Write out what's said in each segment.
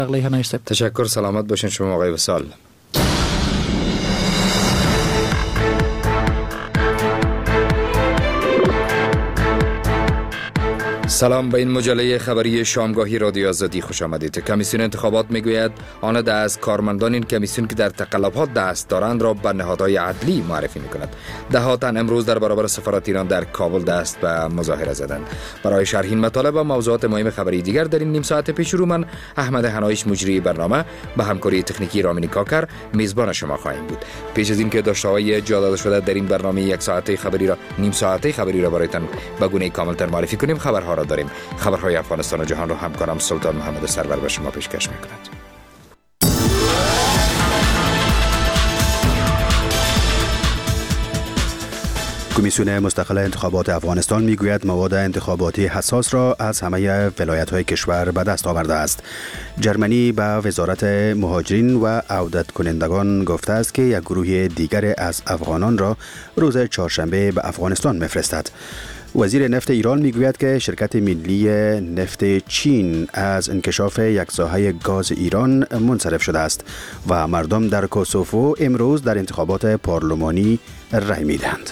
تشکر، سلامت باشین شما آقای وصال. سلام، به این مجله خبری شامگاهی رادیو آزادی خوش آمدید. کمیسیون انتخابات میگوید آن از کارمندان این کمیسیون که در تقلبات دست دارند را به نهادهای عدلی معرفی میکند. دهها تن امروز در برابر سفارت ایران در کابل دست به مظاهره زدند. برای شرح این مطالب و موضوعات مهم خبری دیگر در این نیم ساعت پیش رو من احمد حنایش مجری برنامه به همکاری تکنیکی رامین کاکر میزبان شما خواهیم بود. پیش از اینکه داشته‌های جا داده شده در این برنامه یک ساعته خبری را نیم ساعته خبری را برایتان به گونه کاملتر معرفی کنیم، خبرها را داریم. خبرهای افغانستان و جهان را همکارم سلطان محمد سرور به شما پیشکش می‌کند. کمیسیون مستقل انتخابات افغانستان میگوید مواد انتخاباتی حساس را از همه ولایت‌های کشور به دست آورده است. جرمنی به وزارت مهاجرین و عودت کنندگان گفته است که یک گروه دیگر از افغانان را روز چهارشنبه به افغانستان می‌فرستد. وزیر نفت ایران میگوید که شرکت ملی نفت چین از انکشاف یک ساحه گاز ایران منصرف شده است و مردم در کوسوفو امروز در انتخابات پارلمانی رای میدهند.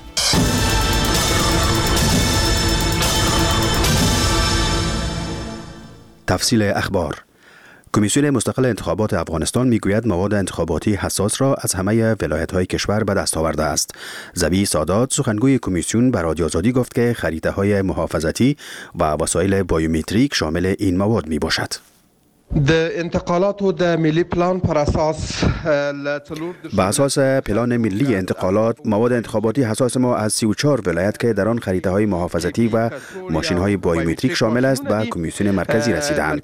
تفصیل اخبار. کمیسیون مستقل انتخابات افغانستان میگوید مواد انتخاباتی حساس را از همه ولایت‌های کشور به دست آورده است. ذبیح سادات سخنگوی کمیسیون به رادیو آزادی گفت که خریطه‌های محافظتی و وسایل بایومتریک شامل این مواد میباشد. د انتقالاتو د ملی پلان پر اساس به اساس پلان ملی انتقالات مواد انتخاباتی حساس ما از 34 ولایت که در آن خریطه‌های محافظتی و ماشین‌های بایومتریک شامل است به کمیسیون مرکزی رسیدند.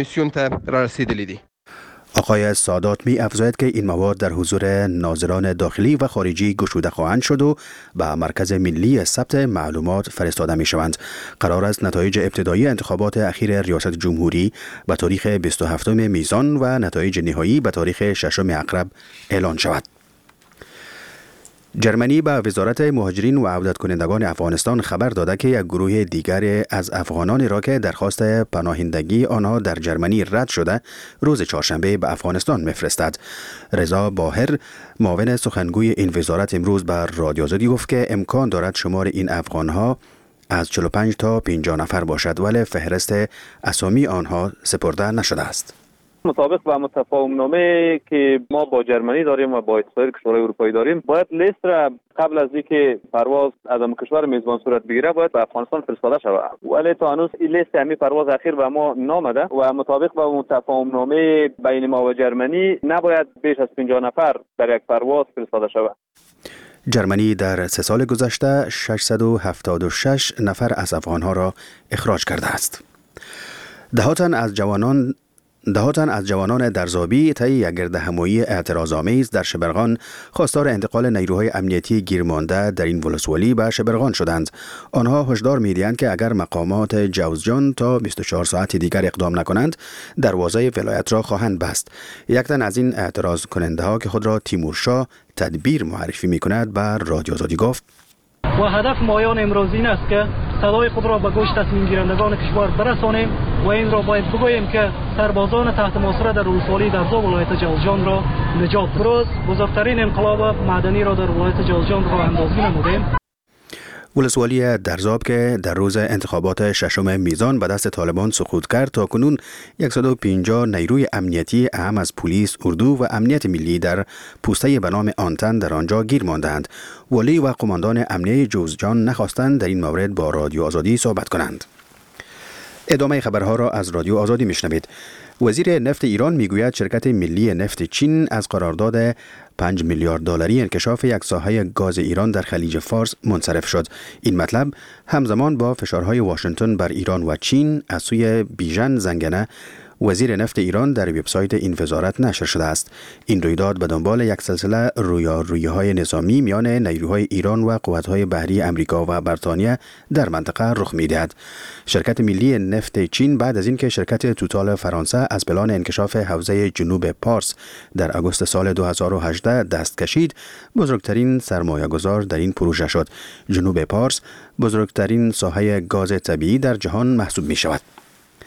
آقای سادات می افزاید که این مواد در حضور ناظران داخلی و خارجی گشوده خواهند شد و به مرکز ملی ثبت معلومات فرستاده می شوند. قرار است نتایج ابتدایی انتخابات اخیر ریاست جمهوری به تاریخ 27 میزان و نتایج نهایی به تاریخ 6 عقرب اعلان شود. جرمنی به وزارت مهاجرین و عودت کنندگان افغانستان خبر داده که یک گروه دیگر از افغانان را که درخواست پناهندگی آنها در جرمنی رد شده روز چهارشنبه به افغانستان میفرستد. رضا باهر معاون سخنگوی این وزارت امروز به رادیو آزادی گفت که امکان دارد شمار این افغانها از 45 تا 50 نفر باشد ولی فهرست اسامی آنها سپرده نشده است. مطابق با متفاهم نامه که ما با جرمنی داریم و با سایر کشورهای اروپایی داریم، باید لیست را قبل از اینکه پرواز از کشور میزبان صورت بگیره باید به افغانستان فرستاده شود. ولی تا هنوز این لیست همین پرواز اخیر به ما نامده و مطابق با متفاهم نامه بین ما و جرمنی نباید بیش از 50 نفر در یک پرواز فرستاده شود. جرمنی در 3 سال گذشته 676 نفر از افغانها را اخراج کرده است. دهها تن از جوانان درزابی طی یک گردهمایی اعتراض‌آمیز در شبرغان خواستار انتقال نیروهای امنیتی گیرمانده در این ولسوالی به شبرغان شدند. آنها هشدار می‌دهند که اگر مقامات جوزجان تا 24 ساعت دیگر اقدام نکنند دروازه ولایت را خواهند بست. یک تن از این اعتراض کننده‌ها که خود را تیمورشاه تدبیر معرفی می‌کند به رادیو آزادی گفت و هدف مایان امروز این است که صدای خود را به گوش تصمیم گیرندگان کشور برسانیم و این را باید بگوییم که سربازان تحت محاصره در ولسوالی درزاب ولایت جوزجان را نجات بروز بزرگترین انقلاب معدنی را در ولایت جوزجان را اندازی نمودیم. ولسوالی درزاب که در روز انتخابات 6 میزان به دست طالبان سقوط کرد تا کنون 150 نیروی امنیتی اهم از پلیس، اردو و امنیت ملی در پوسته به نام آنتن در آنجا گیر ماندند. والی و قماندان امنیه جوزجان نخواستند در این مورد با رادیو آزادی صحبت کنند. ادامه خبرها را از رادیو آزادی میشنوید. وزیر نفت ایران میگوید شرکت ملی نفت چین از قرارداد 5 میلیارد دلاری انکشاف یک ساحه گاز ایران در خلیج فارس منصرف شد. این مطلب همزمان با فشارهای واشنگتن بر ایران و چین از سوی بیژن زنگنه وزیر نفت ایران در وبسایت این وزارت نشر شده است. این رویداد به دنبال یک سلسله رویارویی‌های نظامی میان نیروهای ایران و قوت‌های بحری آمریکا و بریتانیا در منطقه رخ می‌دهد. شرکت ملی نفت چین بعد از اینکه شرکت توتال فرانسه از پلان انکشاف حوزه جنوب پارس در آگوست سال 2018 دست کشید، بزرگترین سرمایه‌گذار در این پروژه شد. جنوب پارس بزرگترین ساحه گاز طبیعی در جهان محسوب می‌شود.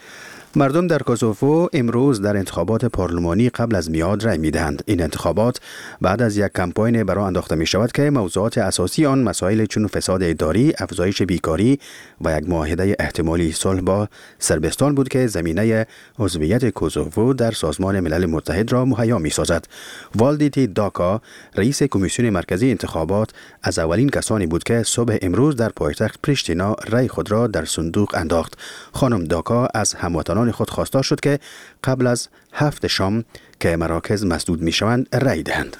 مردم در کوزوو امروز در انتخابات پارلمانی قبل از میعاد رای می‌دهند. این انتخابات بعد از یک کمپاین برآ انداخته می شود که موضوعات اساسی آن مسائل چون فساد اداری، افزایش بیکاری و یک معاهده احتمالی صلح با صربستان بود که زمینه عضویت کوزوو در سازمان ملل متحد را مهیا می‌سازد. والدیتی داکا، رئیس کمیسیون مرکزی انتخابات، از اولین کسانی بود که صبح امروز در پایتخت پریشتینا رای خود را در صندوق انداخت. خانم داکا از هموطنان خود خواستار شد که قبل از 7 شام که مراکز مسدود می شوند رای دهند.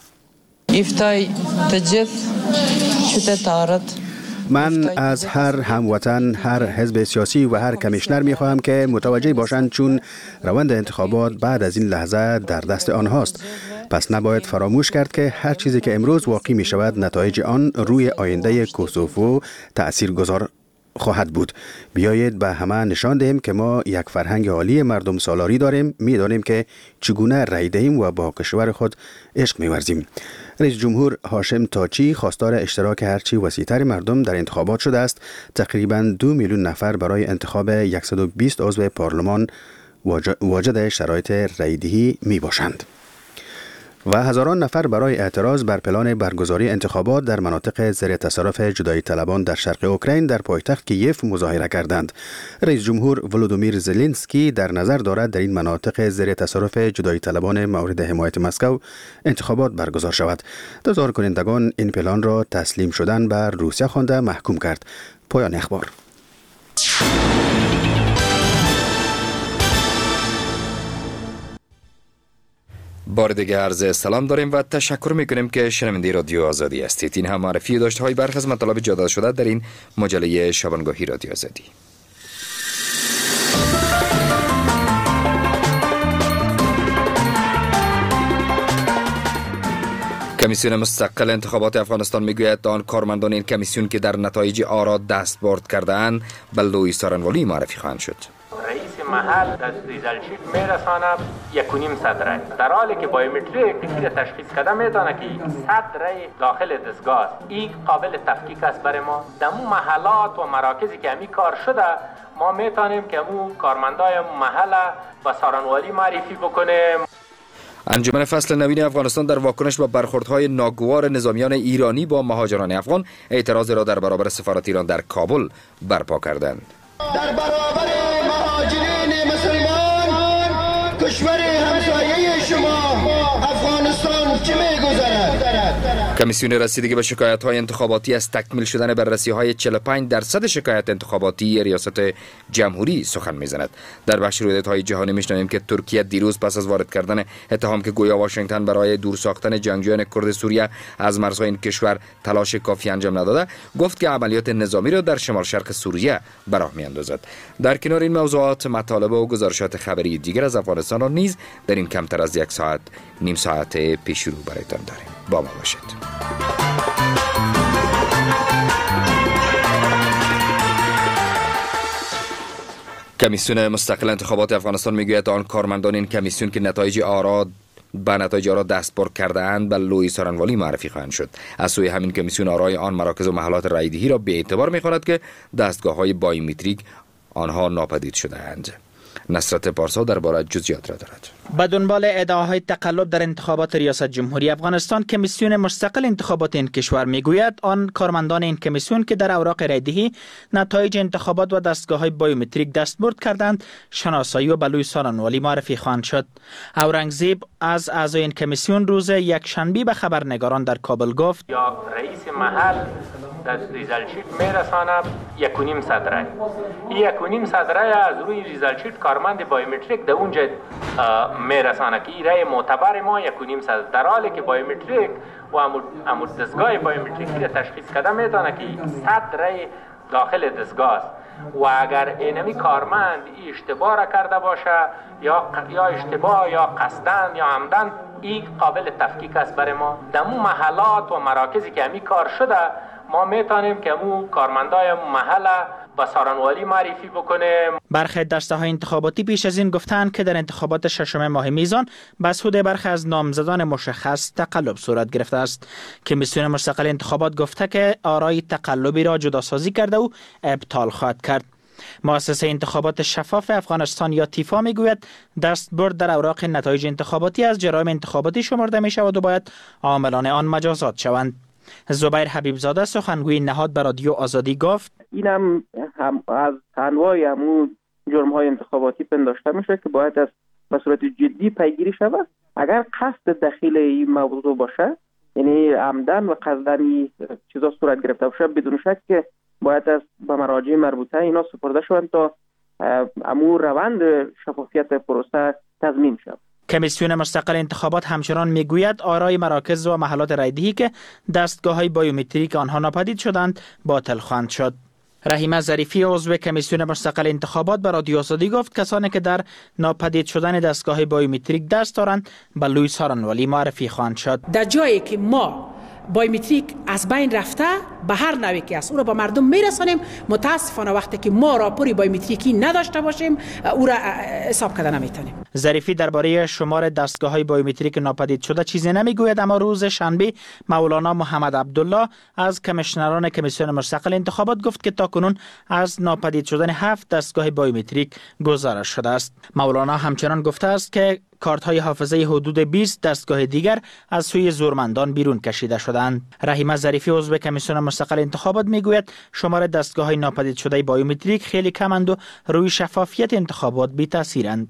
من از هر هموطن، هر حزب سیاسی و هر کمیشنر می خواهم که متوجه باشند چون روند انتخابات بعد از این لحظه در دست آنهاست. پس نباید فراموش کرد که هر چیزی که امروز واقع می شود نتایج آن روی آینده کوزوو تأثیرگذار خواهد بود. بیایید به همه نشان دهیم که ما یک فرهنگ عالی مردم سالاری داریم، می‌دانیم که چگونه رای دهیم و با کشور خود عشق می‌ورزیم. رئیس جمهور هاشم تاچی خواستار اشتراک هرچی وسیع‌تر مردم در انتخابات شده است. تقریباً 2 میلیون نفر برای انتخاب 120 عضو پارلمان واجد شرایط رایدهی می‌باشند و هزاران نفر برای اعتراض بر پلان برگزاری انتخابات در مناطق زیر تصرف جدایی طلبان در شرق اوکراین در پایتخت کیف مظاهره کردند. رئیس جمهور ولودیمیر زلنسکی در نظر دارد در این مناطق زیر تصرف جدایی طلبان مورد حمایت مسکو انتخابات برگزار شود. تظاهر کنندگان این پلان را تسلیم شدن بر روسیه خوانده محکوم کرد. پایان اخبار. بار دیگه عرض سلام داریم و تشکر میکنیم که شنونده رادیو آزادی هستید. این هم معرفی داشته های برخی از مطالب جدا شده در این مجله شبانگاهی رادیو آزادی. کمیسیون مستقل انتخابات افغانستان میگوید آن کارمندان این کمیسیون که در نتایج آرا دستبرد کرده‌اند به لوی سارنوالی معرفی خواهند شد. رئیس محل از ریزلشیت میرساند 1.5 رای، در حالی که بایومتریک که تشخیص کرده میتونه که 100 رای داخل دستگاه است. این قابل تفکیک است برای ما. در اون محلات و مراکزی که همی کار شده ما میتونیم که اون کارمندای محل با سارنوالی معرفی بکنیم. انجمن فصل نوین افغانستان در واکنش به برخوردهای ناگوار نظامیان ایرانی با مهاجران افغان اعتراض را در برابر سفارت ایران در کابل برپا کردند. در برابر مهاجرین مسلمان کشور همسایه شما افغانستان چه می‌گذرد؟ کمیسیون رسیدگی به شکایت‌های انتخاباتی از تکمیل شدن بررسی‌های 45% شکایت انتخاباتی ریاست جمهوری سخن می‌زند. در بخش رویدادهای جهانی می‌شنویم که ترکیه دیروز پس از وارد کردن اتهام که گویا واشنگتن برای دور ساختن جنگجویان کرد سوریه از مرزهای این کشور تلاش کافی انجام نداده، گفت که عملیات نظامی را در شمال شرق سوریه به راه می‌اندازد. در کنار این موضوعات مطالب و گزارشات خبری دیگر از افغانستان را نیز در این کمتر از یک ساعت نیم ساعت پیش رو برایتان داریم. با ما باشید. کمیسیون مستقل انتخابات افغانستان میگوید آن کارمندان این کمیسیون که نتایج آرا دستبرد کرده اند به لوی سارنوالی معرفی خواهند شد. از سوی همین کمیسیون آرای آن مراکز و محلات رایدهی را به اعتبار می‌خواند که دستگاه‌های بایومتریک آنها ناپدید شده اند. نصرت پارسا درباره جزئیات را دارد. به دنبال ادعاهای تقلب در انتخابات ریاست جمهوری افغانستان، کمیسیون مستقل انتخابات این کشور میگوید آن کارمندان این کمیسیون که در اوراق رایدهی نتایج انتخابات و دستگاه‌های بایومتریک دستبرد کردند شناسایی و به لوی سارنوالی معرفی خواهند شد. اورنگزیب از اعضای این کمیسیون روز یکشنبه به خبرنگاران در کابل گفت یا رئیس محل در ریزلشیت میرساند 1.5 رای. این 1.5 رای از روی ریزلشیت کارمند بایومتریک در اونجا میرسانه که این رای معتبر ما 1.5 در حالی که بایومتریک و امود دستگاه بایومتریکی را تشخیص کرده میتونه که 100 رای داخل دستگاه است و اگر اینمی کارمند این اشتباه را کرده باشه یا اشتباه یا قصدن یا عمدن این قابل تفکیک است برای ما. در اون محلات و مراکزی که همی کار شده ما میتونیم که اون کارمندای محل با سارنوالی معرفی بکنیم. برخی دسته‌های انتخاباتی پیش از این گفتند که در انتخابات ششم ماه میزان به سود برخی از نامزدان مشخص تقلب صورت گرفته است. کمیسیون مستقل انتخابات گفته که آرای تقلبی را جداسازی کرده و ابطال خواهد کرد. مؤسسه انتخابات شفاف افغانستان یا تیفا میگوید دستبرد در اوراق نتایج انتخاباتی از جرایم انتخاباتی شمرده می شود و باید عاملان آن مجازات شوند. زبیر حبیبزاده سخنگوی نهاد به رادیو آزادی گفت اینم هم از انواع همون جرم‌های انتخاباتی پنداشته میشه که باید از به صورت جدی پیگیری شود. اگر قصد دخیل این موضوع باشه، یعنی عمدن و قصدن چیزا صورت گرفته باشه، بدون شک که باید از به مراجع مربوطه اینا سپرده شوند تا امور روند شفافیت پروسه تضمین شود. کمیسیون مستقل انتخابات همچنان میگوید آرای مراکز و محلات رایدهی که دستگاه‌های بایومتریک آنها ناپدید شدند باطل خواهند شد. رحیمه ظریفی عضو کمیسیون مستقل انتخابات به رادیو آزادی گفت کسانی که در ناپدید شدن دستگاه بایومتریک دست دارند به لوی سارنوالی معرفی خواهند شد. در جایی که ما بایومتریک از بین رفته به هر نوعی که است او را به مردم میرسانیم، متاسفانه وقتی که ما راپوری بایومتریکی نداشته باشیم او را حساب کرده نمیتونیم. ظریفی درباره شمار دستگاه‌های بایومتریک ناپدید شده چیزی نمیگوید، اما روز شنبه مولانا محمد عبدالله از کمیشنران کمیسیون مستقل انتخابات گفت که تاکنون از ناپدید شدن 7 دستگاه بایومتریک گزارش شده است. مولانا همچنان گفته است که کارت‌های حافظه حدود 20 دستگاه دیگر از سوی زورمندان بیرون کشیده شدند. رحیمه ظریفی عضو کمیسیون مستقل انتخابات میگوید شمار دستگاه‌های ناپدید شده بایومتریک خیلی کمند و روی شفافیت انتخابات بی‌تاثیرند.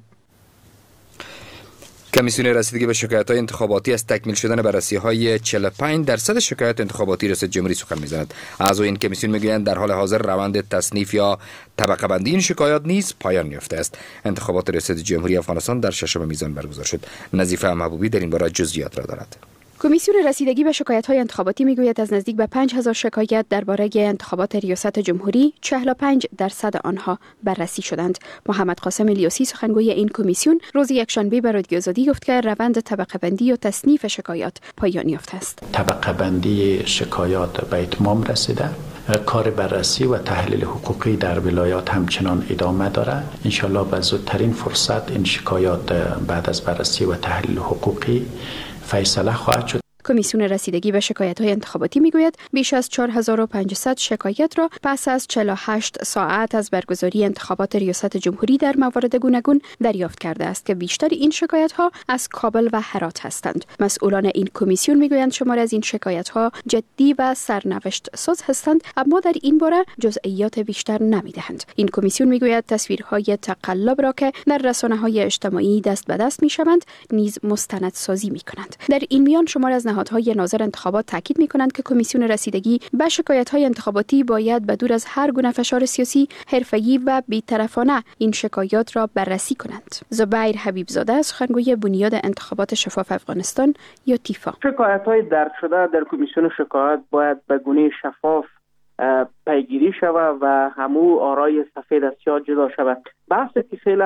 کمیسیون رسیدگی به شکایت‌های انتخاباتی از تکمیل شدن بررسی‌های 45% شکایت انتخاباتی ریاست جمهوری سخن می‌زند. اعضای این کمیسیون می‌گویند در حال حاضر روند تصنیف یا طبقه بندی این شکایات نیز پایان یافته است. انتخابات ریاست جمهوری افغانستان در 6 میزان برگزار شد. نظیفه محبوبی در این باره جزئیات را دارد. کمیسیون رسیدگی به شکایت‌های انتخاباتی میگوید از نزدیک به 5000 شکایت درباره انتخابات ریاست جمهوری 45% آنها بررسی شدند. محمد قاسم الیاسی سخنگوی این کمیسیون روز یکشنبه به رادیو آزادی گفت که روند طبقه بندی و تصنیف شکایات پایان یافته است. طبقه بندی شکایات به اتمام رسیده. کار بررسی و تحلیل حقوقی در ولایات همچنان ادامه دارد. انشالله به زودترین فرصت این شکایات بعد از بررسی و تحلیل حقوقی فیصله خواهد شد. کمیسیون رسیدگی به شکایت‌های انتخاباتی میگوید بیش از 4500 شکایت را پس از 48 ساعت از برگزاری انتخابات ریاست جمهوری در موارد گوناگون دریافت کرده است که بیشتر این شکایت‌ها از کابل و هرات هستند. مسئولان این کمیسیون میگویند شمار از این شکایت‌ها جدی و سرنوشت ساز هستند، اما در این باره جزئیات بیشتر نمی‌دهند. این کمیسیون میگوید تصویرهای تقلب را که در رسانه‌های اجتماعی دست به دست می‌شوند نیز مستندسازی می‌کنند. در این میان شمار از نهادهای ناظر انتخابات تاکید می‌کنند که کمیسیون رسیدگی به شکایت‌های انتخاباتی باید به دور از هر گونه فشار سیاسی، حرفه‌ای و بی‌طرفانه این شکایات را بررسی کنند. زبیر حبیبزاده سخنگوی بنیاد انتخابات شفاف افغانستان یا تیفا: شکایت‌های درج شده در کمیسیون شکایت باید به گونه شفاف پیگیری شود و همو آرای سفید از سیاه جدا شود. بحثی که خیلی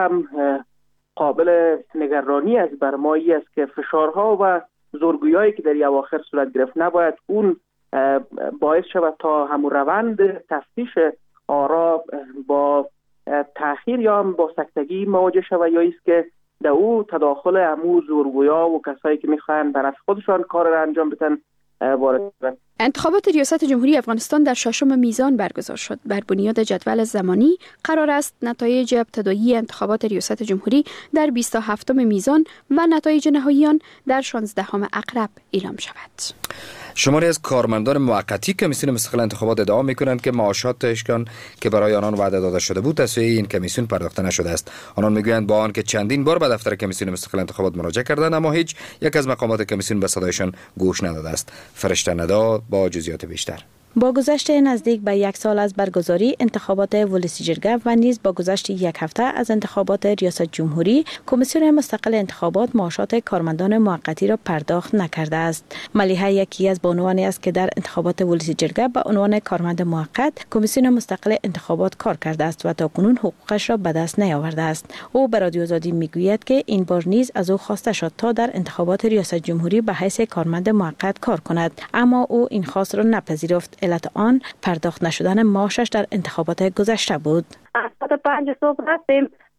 قابل نگرانی است بر ما است که فشارها و زورگویایی که در اواخر صورت گرفت نباید اون باعث شود تا همون روند تفتیش آرا با تأخیر یا با سکتگی مواجه شود، یا است که در او تداخل همون زورگویا و کسایی که میخواهند بر کارشان کار را انجام بدن وارد شود. انتخابات ریاست جمهوری افغانستان در 6 میزان برگزار شد. بر بنیاد جدول زمانی قرار است نتایج ابتدایی انتخابات ریاست جمهوری در 27 میزان و نتایج نهایی آن در 16 اقرب اعلام شود. شماری از کارمندان موقتی کمیسیون مستقل انتخابات ادعا می‌کنند که معاشاتشان که برای آنان وعده داده شده بود توسط این کمیسیون پرداخته نشده است. آنان میگویند با آنکه چندین بار به دفتر کمیسیون مستقل انتخابات مراجعه کردند اما هیچ یک از مقامات کمیسیون به صدایشان گوش نداده است. فرشته ندا با جزئیات بیشتر. با گذشت نزدیک به 1 سال از برگزاری انتخابات ولسی جرگه و نیز با گذشت 1 هفته از انتخابات ریاست جمهوری، کمیسیون مستقل انتخابات معاشات کارمندان موقتی را پرداخت نکرده است. ملیحه یکی از بانوانی است که در انتخابات ولسی جرگه به عنوان کارمند موقت کمیسیون مستقل انتخابات کار کرده است و تاکنون حقوقش را به دست نیاورده است. او به رادیو آزادی میگوید که این بار نیز از او خواسته شد تا در انتخابات ریاست جمهوری به حیث کارمند موقت کار کند، اما او این خواست را نپذیرفت. علت آن پرداخت نشدن معاشش در انتخابات گذشته بود. از 5 صبح رفتیم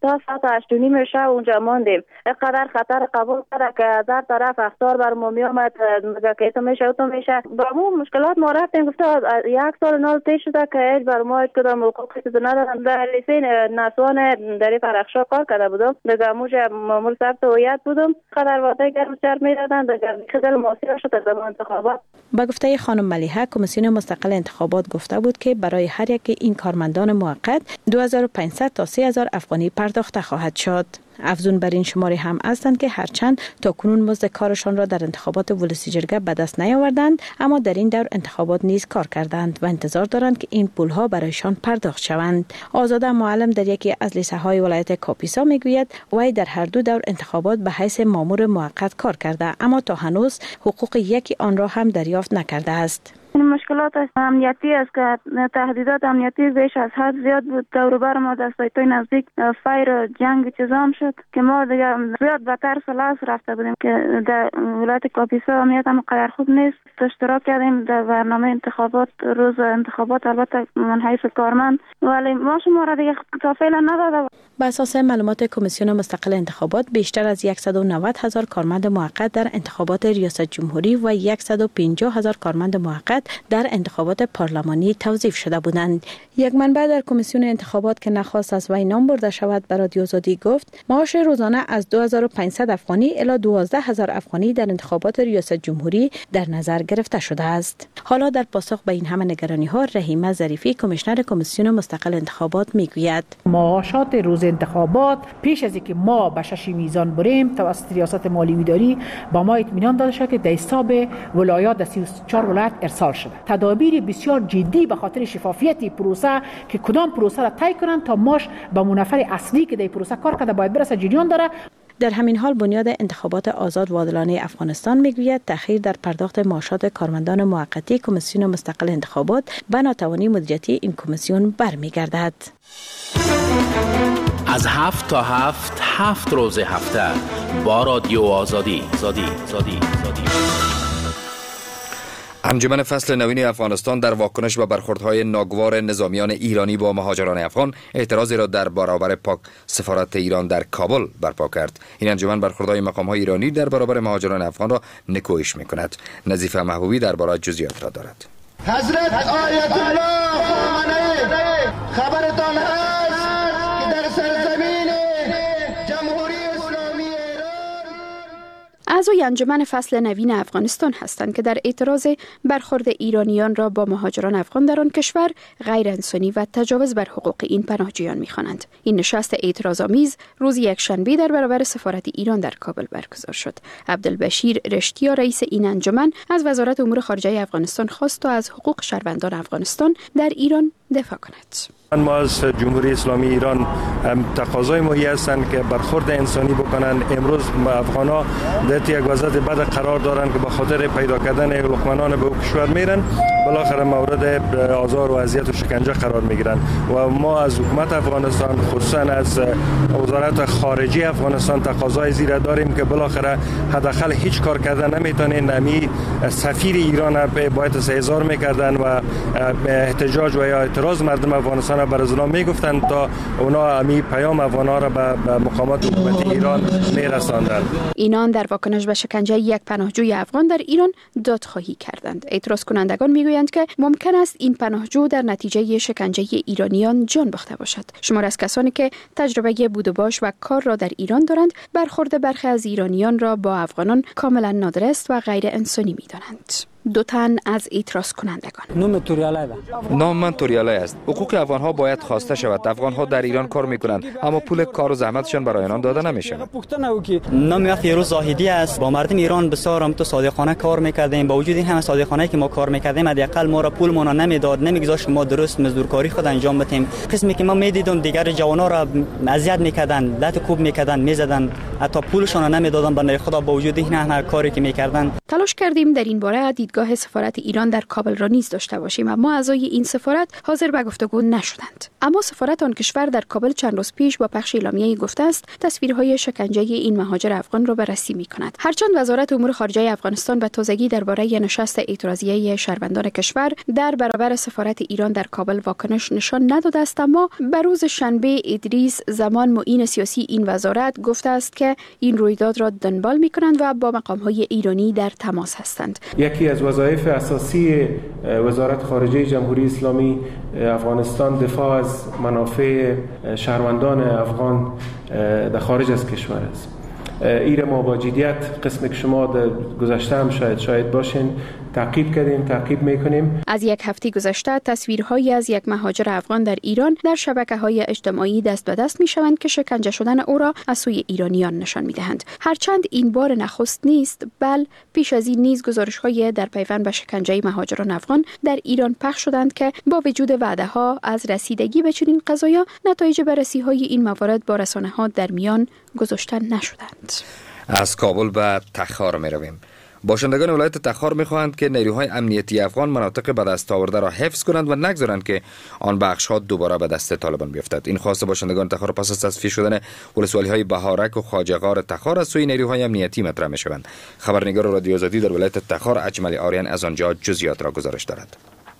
تا ساعت 8:30 شب اونجا ماندیم. اینقدر خطر قبول کرد که در طرف اخطار بر ما میامد که تو میشه تو میشه. با مو مشکلات ما رفتیم گفته 1 سال نال طی شده که هیچ بر ما کدام حقوقی تو ندادن. در لیسه نسوان در فرخشا کار کرده بودم. دیگه موجه مامور ثبت هویت بودم. قدر وقتی گرم چر میدادن دیگه خیلی ماسیر شد از انتخابات. با گفته خانم ملیحه کمیسیون مستقل انتخابات گفته بود که برای هر یک این کارمندان موقت 2500 تا 3000 افغانی پرداخته خواهد شد. افزون بر این شماره هم هستند که هرچند تا کنون مزد کارشان را در انتخابات ولسی جرگه به دست نیاوردند اما در این دور انتخابات نیز کار کردند و انتظار دارند که این پولها برایشان پرداخت شوند. آزاده معلم در یکی از لیسه‌های ولایت کاپیسا میگوید وی در هر دو دور انتخابات به حیث مامور موقت کار کرده اما تا هنوز حقوق یکی آن را هم دریافت نکرده است. این مشکلات امنیتی است که تهدیدات امنیتی بیش از حد زیاد بود. دور بر ما در سایت‌های نزدیک فایر جنگ چیزام شد که ما دیگه زیاد به طرف لاس رفته بودیم که در ولایت کاپیسا امنیت هم قدر خوب نیست. اشتراک کردیم در برنامه انتخابات روز انتخابات البته من حیث کارمند ولی ما شما را دیگه تا فعلا نداده. بر اساس معلومات کمیسیون مستقل انتخابات بیشتر از 190,000 کارمند موقت در انتخابات ریاست جمهوری و 150,000 کارمند موقت در انتخابات پارلمانی توظیف شده بودند. یک منبع در کمیسیون انتخابات که نخواست از وی نام برده شود به رادیو آزادی گفت معاش روزانه از 2500 افغانی الی 12000 افغانی در انتخابات ریاست جمهوری در نظر گرفته شده است. حالا در پاسخ به این همه نگرانی ها رحیمه ظریفی کمیشنر کمیسیون مستقل انتخابات میگوید معاشات روز انتخابات پیش از اینکه ما به شش میزان بریم توسط ریاست مالی اداری با ما اطمینان داده شد که در حساب ولایات در 34 ولایت ارسال شده. تدابیر بسیار جدی به خاطر شفافیت پروسه که کدام پروسه را طی کنند تا ماش به منافر اصلی که در پروسه کار کرده باید برسه جریان داره. در همین حال بنیاد انتخابات آزاد و عادلانه افغانستان میگوید تأخیر در پرداخت معاشات کارمندان موقتی کمیسیون مستقل انتخابات به ناتوانی مدیریتی این کمیسیون برمیگردد. از 7 تا 7 روز هفته با رادیو آزادی. انجمن فصل نوین افغانستان در واکنش به برخوردهای ناگوار نظامیان ایرانی با مهاجران افغان اعتراضی را در برابر پاک سفارت ایران در کابل برپا کرد. این انجمن برخوردهای مقام‌های ایرانی در برابر مهاجران افغان را نکوهش می‌کند. نظیفه محبوبی درباره جزئیات را دارد. حضرت آیت الله خامنه‌ای خبرتان هست که در سرزمین جمهوری اسلامی اعضای انجمن فصل نوین افغانستان هستند که در اعتراض برخورد ایرانیان را با مهاجران افغان در آن کشور غیر انسانی و تجاوز بر حقوق این پناهجویان می‌خوانند. این نشست اعتراض‌آمیز روز یکشنبه در برابر سفارت ایران در کابل برگزار شد. عبدالبشیر رشتیا رئیس این انجمن از وزارت امور خارجه افغانستان خواست تا از حقوق شهروندان افغانستان در ایران دفاع کند. ما از جمهوری اسلامی ایران تقاضای ماهی هستند که برخورد انسانی بکنند. امروز افغان‌ها در یک وضعیت بد قرار دارند که به خاطر پیدا کردن لقمنان به کشور میرن بالاخره مورد آزار و اذیت و شکنجه قرار میگیرند و ما از حکومت افغانستان خصوصا از وزارت خارجه افغانستان تقاضای زیر داریم که بالاخره حداقل هیچ کار کردن نمیتونن. نمی سفیر ایران باید احضار میکردن و احتجاج و یا اعتراض مردم افغانستان بر از اونا میگفتند تا اونا امی پیام افغانا را به مقامات حکومت ایران میرساندند. اینان در واکنش به شکنجه یک پناهجوی افغان در ایران دادخواهی کردند. اعتراض کنندگان میگویند که ممکن است این پناهجو در نتیجه شکنجه ایرانیان جان باخته باشد. شمار از کسانی که تجربه بود و باش و کار را در ایران دارند برخورد برخی از ایرانیان را با افغانان کاملا نادر است و غیر انسانی میدانند. دو تن از اعتراض کنندگان. نام من توریاله است. حقوق افغان ها باید خواسته شود. افغان ها در ایران کار میکنند اما پول کار و زحمتشان برای آنان داده نمیشه. نام فیروز زاهدی است. با مردم ایران بسیار صادقانه کار میکردیم. با وجود این همه صادقانه که ما کار میکردیم حداقل ما را پولمون نمیداد، نمیگذاشت ما درست مزدورکاری خود انجام بدیم. قسمی که ما میدیدم دیگر جوانا را اذیت میکردن، لط کوب میکردن، میزدن حتی پولشون نمیدادن بنده خدا، با وجود این همه کاری که میکردن. تلاش کردیم در این باره دیدگاه سفارت ایران در کابل را نیز داشته باشیم، اما اعضای این سفارت حاضر به گفتگو نشدند. اما سفارت آن کشور در کابل چند روز پیش با پخش اعلامیه‌ای گفته است تصویرهای شکنجه این مهاجر افغان را بررسی می‌کند. هرچند وزارت امور خارجه افغانستان به تازگی درباره نشست اعتراضیه شهروندان کشور در برابر سفارت ایران در کابل واکنش نشان نداده است، اما به روز شنبه ادریس زمان معین سیاسی این وزارت گفته است که این رویداد را دنبال می‌کنند و با مقام‌های ایرانی در تماس هستند. یکی از وظایف اساسی وزارت خارجه جمهوری اسلامی افغانستان دفاع از منافع شهروندان افغان در خارج از کشور است. ایر ما با جدیت قسم که شما در گذشته هم شاید باشین تعقیب کردیم، تعقیب میکنیم. از یک هفته گذشته تصویرهایی از یک مهاجر افغان در ایران در شبکه‌های اجتماعی دست به دست میشوند که شکنجه شدن او را از سوی ایرانیان نشان میدهند. هرچند این بار نخست نیست، بل پیش از این نیز گزارش‌های در پیوند به شکنجه مهاجران افغان در ایران پخش شدند که با وجود وعده‌ها از رسیدگی به چنین قضایا، نتایج بررسی‌های این موارد با رسانه‌ها در میان گذاشته نشدند. از کابل به تخار می رویم. باشندگان ولایت تخار می‌خواهند که نیروهای امنیتی افغان مناطق به دست آورده را حفظ کنند و نگذارند که آن بخش‌ها دوباره به دست طالبان بیفتد. این خواست باشندگان تخار پس از تصفیه شدن ولسوالی‌های بهارک و خواجه‌غار تخار از سوی نیروهای امنیتی مطرح می‌شوند. خبرنگار رادیو آزادی در ولایت تخار اجمل آریان از آنجا جزئیات را گزارش دارد.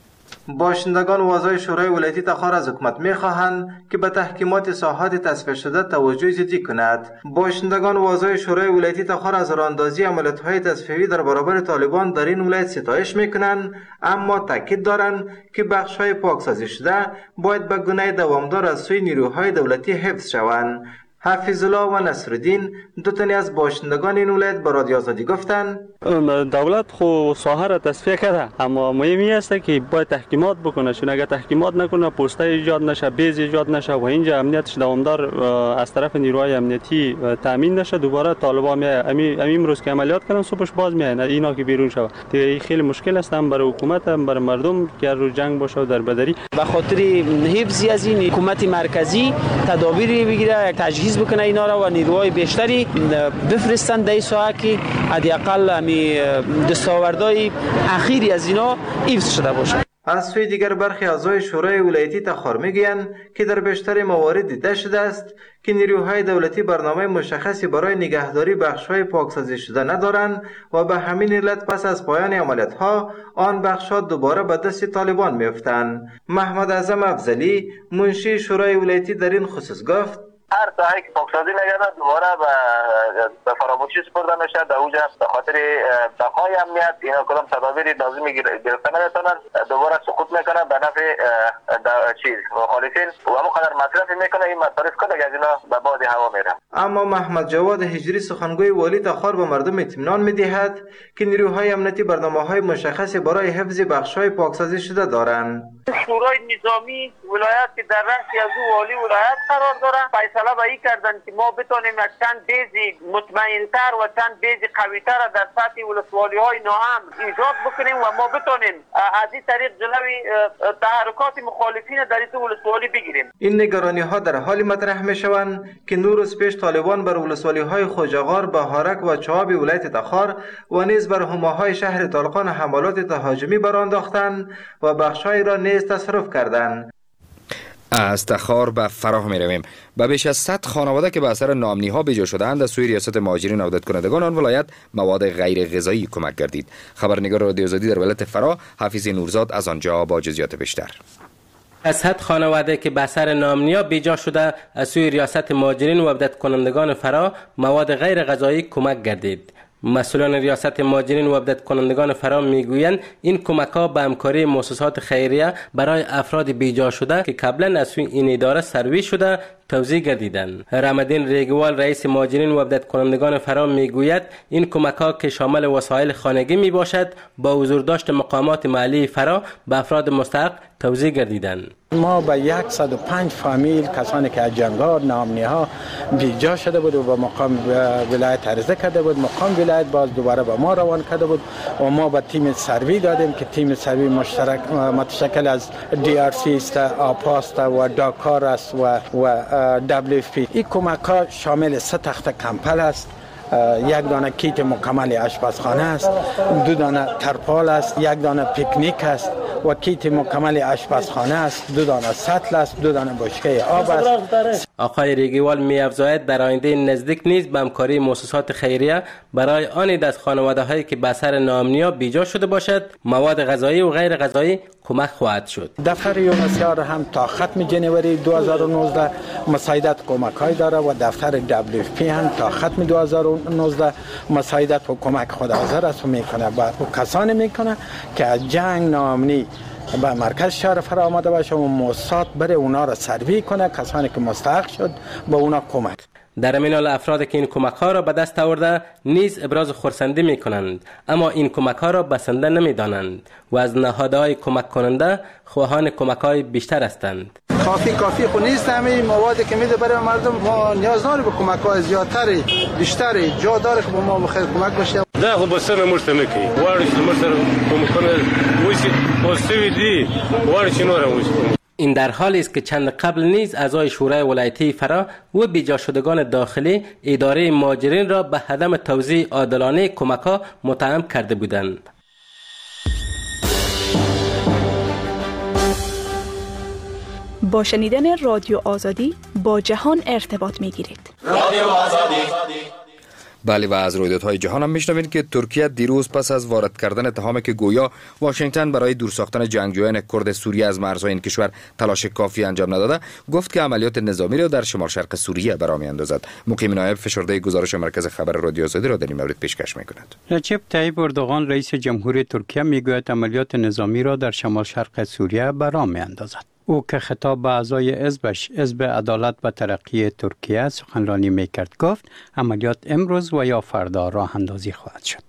باشندگان و اعضای شورای ولایتی تخار از حکومت می‌خواهند که به تحکیمات ساحات تصفیه شده توجه جدی کند. باشندگان و اعضای شورای ولایتی تخار از راه‌اندازی عملیات‌های تصفیه‌ای در برابر طالبان در این ولایت ستایش می‌کنند، اما تاکید دارند که بخش‌های پاکسازی شده باید به گونه دوامدار از سوی نیروهای دولتی حفظ شوند. حفیظ الله و نصرالدین دو تنی از باشندگان این ولایت به رادیو آزادی گفتند دولت خو ساحه را تصفیه کرده، اما مهمی است که باید تحکیمات بکنه، چون اگر تحکیمات نکنه پوسته ایجاد نشه، بیز ایجاد نشه و اینجا امنیتش دوامدار از طرف نیروهای امنیتی تامین نشه، دوباره طالبان امروز که عملیات کردن صبحش باز میاین اینا که بیرون شوه. دیگه خیلی مشکل است هم برای حکومت هم برای مردم که رو جنگ باشه و در بدری. به خاطر حفظ از این حکومت مرکزی تدابیری بگیره، تجهیز بکنه اینا را و نیروهای بیشتری بفرستن در ساحه که حداقل همین دستاوردهای اخیری از اینا حفظ شده باشه. از سوی دیگر برخی اعضای شورای ولایتی تخار میگویند که در بیشتر موارد دیده شده است که نیروهای دولتی برنامه مشخصی برای نگهداری بخش‌های پاکسازی شده ندارند و به همین علت پس از پایان عملیات‌ها آن بخش‌ها دوباره به دست طالبان می‌افتند. محمد اعظم افضلی منشی شورای ولایتی در این خصوص گفت هر ساحه که پاکسازی نگرده دوباره به فراموشی سپرده میشه. در اوج به خاطر بقای امنیت اینا کدام تدابیر لازمی گرفته نمیتونن، دوباره سقوط میکنن به نفع مخالفین و همونقدر مصرف میکنه این مصارف کده که از اینا به باد هوا میره. اما محمد جواد هجری سخنگوی والی تخار به مردم اطمینان میدهد که نیروهای امنیتی برنامه‌های مشخصی برای حفظ بخش‌های پاکسازی شده دارند. شورای نظامی ولایت که در رأس از والی ولایت قرار داره فیصله به این کردن که ما بتونیم یک چند بیزی مطمئن‌تر و چند بیزی قوی‌تر در سطح ولسوالی‌های ناامن ایجاد بکنیم و ما بتونیم از این طریق جلوی تحرکات مخالفین در این ولسوالی بگیریم. این نگرانی‌ها در حالی مطرح می‌شوند که نور روز پیش طالبان بر ولسوالی‌های خواجه‌غار، بهارک و چواب ولایت تخار و نیز بر حومه‌های شهر طالقان حملات تهاجمی برانداختند و بخش‌های را نیز تصرف کردند. از تخار به فراه می رویم. به بیش از 100 خانواده که به اثر ناامنی‌ها بیجا شده‌اند از سوی ریاست مهاجرین و عودت کنندگان آن ولایت مواد غیر غذایی کمک گردید. خبرنگار رادیو آزادی در ولایت فراه حفیظ نورزاد از آنجا با جزئیات بیشتر. از 100 خانواده که به اثر ناامنی‌ها بیجا شده از سوی ریاست مهاجرین و عودت کنندگان فراه مواد غیر غذایی کمک گردید. مسئولان ریاست مهاجرین و عودت کنندگان فراه میگویند این کمک‌ها به همکاری مؤسسات خیریه برای افراد بیجا شده که قبلا از سوی این اداره سرویس شده توزیع گردیدند. رحمدین ریگوال رئیس مهاجرین و عودت کنندگان فراه میگوید این کمک‌ها که شامل وسایل خانگی میباشد با حضور داشت مقامات محلی فراه به افراد مستحق توزیع گردیدند. ما به 105 فامیل کسانی که از جنگار ناامنی‌ها بیجا شده بود و به مقام ولایت عرضه کرده بود، مقام ولایت باز دوباره به ما روان کرده بود و ما به تیم سروی دادیم که تیم سروی مشترک متشکل از DRC است، آپاست و داکار است و WFP. این کمک ها شامل 3 تخته کمپل است، 1 دانه کیت مکمل آشپزخانه است، 2 دانه ترپال است، 1 دانه پیکنیک است و کیت مکمل آشپزخانه است، 2 دانه سطل است، 2 دانه بشکه آب است. آقای ریگیوال می‌افزاید در آینده نزدیک نیز به همکاری مؤسسات خیریه برای آن از خانواده‌هایی که به اثر ناامنی بیجا شده باشد مواد غذایی و غیر غذایی کمک خواهد شد. دفتر یونسیار هم تا ختم جنوری 2019 مساعدت کمک‌های داره و دفتر WFP هم تا ختم 2019 مساعدت و کمک خود حاضر است و میکنه و کسانی میکنه که از جنگ ناامنی به مرکز شهر فرا آمده باشه و مؤسسات بره اونا را سروی کنه، کسانی که مستحق شد به اونا کمک. در همین حال افرادی که این کمک ها را به دست آورده نیز ابراز خرسندی می کنند، اما این کمک ها را بسنده نمی دانند و از نهادهای کمک کننده خواهان کمک های بیشتر هستند. کافی خود نیست. همه موادی که میده برای مردم ما نیاز داریم به کمک های زیادتری بیشتری جا داره که ما بخیر کمک بشه. ده خو بسنه مرتمه کی وارش مرسر کمکونه ویسی پوزیتیو دی وارش نور ویسی. این در حالی است که چند قبل نیز اعضای شورای ولایتی فرا و بیجا شدگان داخلی اداره مهاجرین را به عدم توزیع عادلانه کمک‌ها متهم کرده بودند. با شنیدن رادیو آزادی با جهان ارتباط می‌گیرید. رادیو آزادی. بله و از رویدادهای جهان هم میشنوید که ترکیه دیروز پس از وارد کردن اتهامی که گویا واشنگتن برای دور ساختن جنگجویان کرد سوریه از مرزهای این کشور تلاش کافی انجام نداده، گفت که عملیات نظامی را در شمال شرق سوریه برا میاندازد. مقیم نایب فشرده گزارش مرکز خبر رادیو آزادی را در این مورد پیشکش میکند. رجب طیب اردوغان رئیس جمهوری ترکیه میگوید عملیات نظامی را در شمال شرق سوریه برا میاندازد. او که خطاب به اعضای حزب عدالت و ترقی ترکیه سخنرانی میکرد گفت عملیات امروز و یا فردا راه اندازی خواهد شد.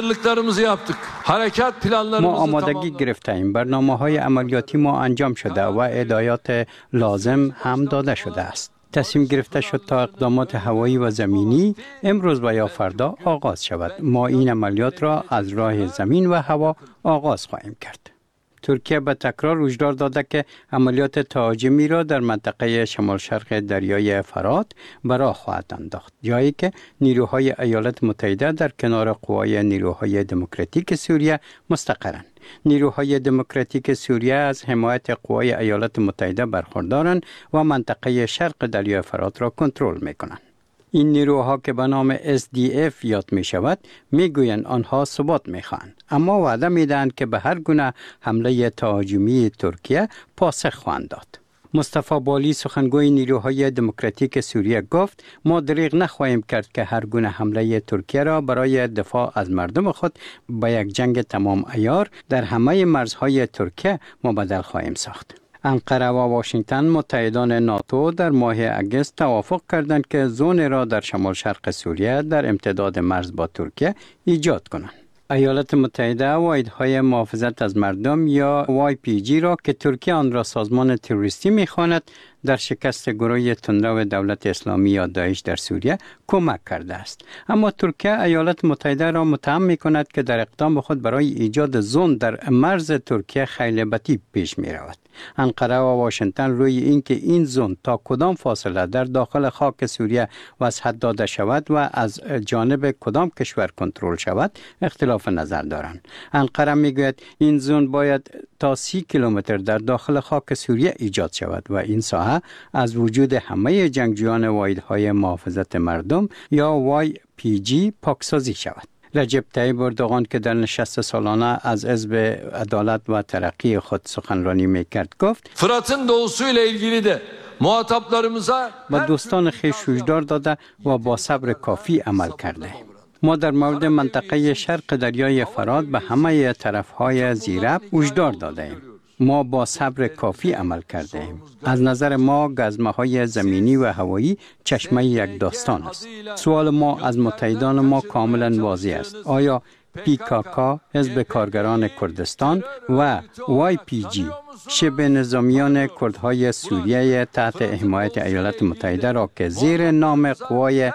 ما آمادگی گرفتیم، برنامه‌های عملیاتی ما انجام شده و هدایات لازم هم داده شده است. تصمیم گرفته شد تا اقدامات هوایی و زمینی امروز و یا فردا آغاز شود. ما این عملیات را از راه زمین و هوا آغاز خواهیم کرد. ترکیه به تکرار هشدار داده که عملیات تهاجمی را در منطقه شمال شرق دریای فرات برا خواهد انداخت، جایی که نیروهای ایالات متحده در کنار قوای نیروهای دموکراتیک سوریه مستقرند. نیروهای دموکراتیک سوریه از حمایت قوای ایالات متحده برخوردارند و منطقه شرق دریای فرات را کنترل می‌کنند. این نیروها که به نام SDF یاد می شود می گویند آنها ثبات می خواهند، اما وعده می دهند که به هر گونه حمله تهاجمی ترکیه پاسخ خواهند داد. مصطفی بالی سخنگوی نیروهای دموکراتیک سوریه گفت ما دریغ نخواهیم کرد که هر گونه حمله ترکیه را برای دفاع از مردم خود به یک جنگ تمام عیار در همه مرزهای ترکیه مبدل خواهیم ساخت. انقره و واشنگتن متحدان ناتو در ماه اگست توافق کردند که زون را در شمال شرق سوریه در امتداد مرز با ترکیه ایجاد کنند. ایالات متحده واحدهای محافظت از مردم یا YPG را که ترکیه آن را سازمان تروریستی می‌خواند در شکست گروه تندرو دولت اسلامی یا داعش در سوریه کمک کرده است. اما ترکیه ایالات متحده را متهم می‌کند که در اقدام خود برای ایجاد زون در مرز ترکیه خیلبتی پیش می‌رود. انقره و واشنگتن روی اینکه این زون تا کدام فاصله در داخل خاک سوریه وسعت داده شود و از جانب کدام کشور کنترل شود اختلاف نظر دارند. انقره میگوید این زون باید تا 30 کیلومتر در داخل خاک سوریه ایجاد شود و این ساحه از وجود همه جنگجویان واحدهای محافظت مردم یا YPG پاکسازی شود. رجب طیب اردوغان که در نشست سالانه از حزب عدالت و ترقی خود سخنرانی میکرد گفت فراتın doğusuyla ilgili de muhataplarımıza با دوستان خویش هشدار داده و با صبر کافی عمل کرده. ما در مورد منطقه شرق دریای فرات به همه طرفهای زیرب هشدار داده ایم. ما با صبر کافی عمل کرده ایم. از نظر ما گزمه‌های زمینی و هوایی چشمه یک داستان است. سوال ما از متحدان ما کاملا واضح است. آیا PKK حزب کارگران کردستان و YPG شبه نظامیان کردهای سوریه تحت حمایت ایالات متحده را که زیر نام قوای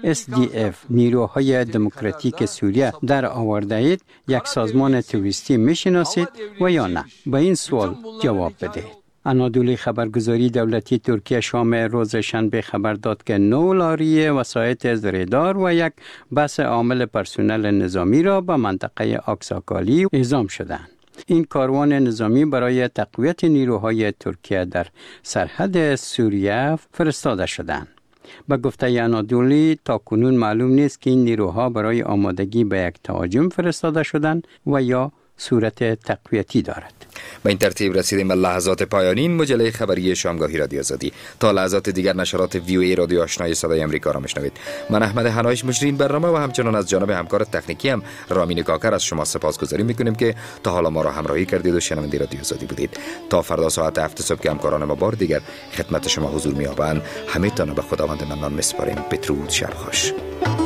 SDF نیروهای دموکراتیک سوریه در آورده اید یک سازمان تروریستی میشناسید و یا نه؟ به این سوال جواب بدهید. انادولی خبرگزاری دولتی ترکیه شام روز شنبه خبر داد که 9 لاری وسایط زریدار و یک بس عامل پرسنل نظامی را به منطقه آکساکالی اعزام شدند. این کاروان نظامی برای تقویت نیروهای ترکیه در سرحد سوریه فرستاده شدند. به گفته انادولی تا کنون معلوم نیست که این نیروها برای آمادگی به یک تهاجم فرستاده شدند و یا صورت تقویتی دارد. به این ترتیب رسیدیم به لحظات پایانی مجله خبری شامگاهی رادیو آزادی. تا لحظات دیگر نشرات وی رادیو آشنای صدای امریکا را میشنوید. من احمد حنایش مجری این برنامه و همچنان از جانب همکار تکنیکی هم رامین کاکر از شما سپاسگزاری میکنیم که تا حالا ما را همراهی کردید و شنونده رادیو آزادی بودید. تا فردا ساعت 7 صبح که همکاران ما بار دیگر خدمت شما حضور می‌یابند، همه تان به خداوند منان می‌سپاریم. بدرود، شب خوش.